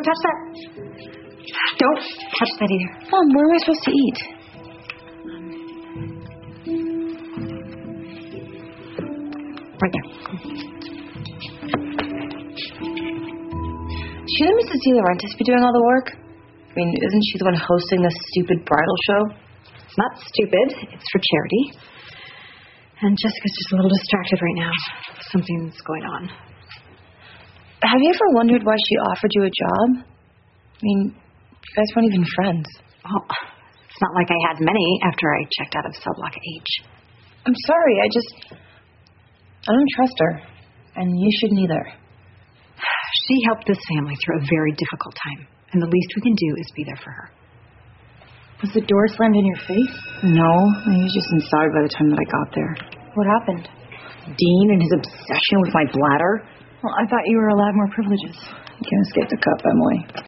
touch that. Don't touch that either. Mom, where am I supposed to eat? Right there. Shouldn't Mrs. De Laurentiis be doing all the work? I mean, isn't she the one hosting this stupid bridal show? It's not stupid. It's for charity. And Jessica's just a little distracted right now. Something's going on. Have you ever wondered why she offered you a job? I mean, you guys weren't even friends. Well, it's not like I had many after I checked out of cell block H. I'm sorry, I don't trust her. And you shouldn't either. She helped this family through a very difficult time. And the least we can do is be there for her. Was the door slammed in your face? No, he was just inside by the time that I got there. What happened? Dean and his obsession with my bladder. Well, I thought you were allowed more privileges. You can't escape the cup, Emily.